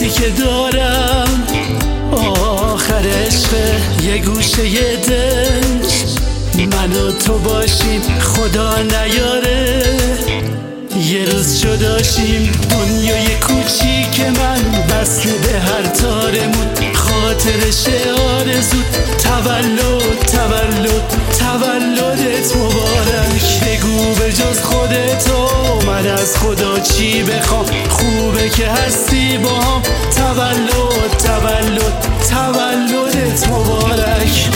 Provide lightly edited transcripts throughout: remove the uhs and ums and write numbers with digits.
حسی که دارم آخر عشق یه گوشه یه دل من و تو باشیم خدا نیاره یه روز جداشیم دنیای کوچیک من بسته به هر تارمون خاطرش آرزو تولد تولد تولدت مبارک بگو به جز خودتو من از خدا چی بخوام خوبه که هستی با هم تولد تولد تولدت مبارک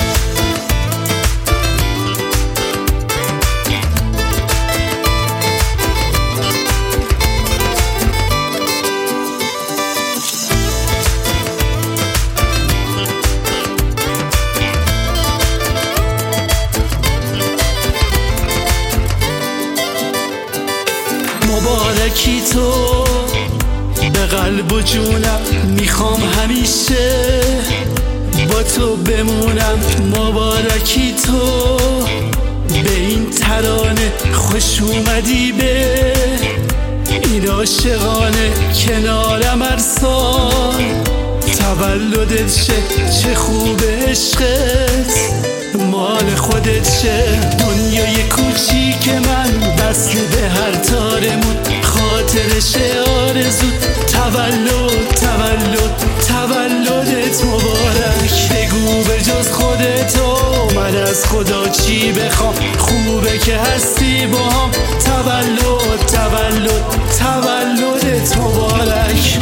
مبارکی تو به قلب و جونم میخوام همیشه با تو بمونم مبارکی تو به این ترانه خوش اومدی به این عاشقانه کنارم هر سال تولدت چه خوبه عشقت مال خودت چه دنیای کوچیک من بسته به هر تارمون خاطرش آرزو تولد تولد تولدت مبارک بگو به جز خودتو من از خدا چی بخوام خوبه که هستی با هم تولد تولد تولدت مبارک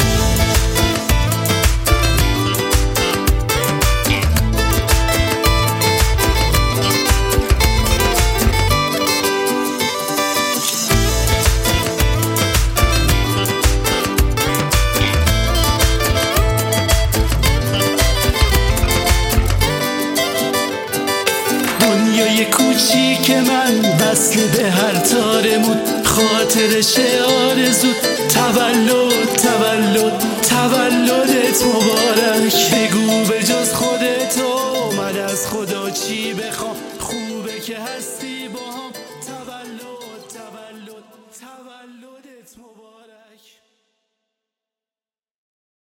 دنیای کوچیک من وصل به هر تارمون خاطرش آرزو تولد تولد تولدت مبارک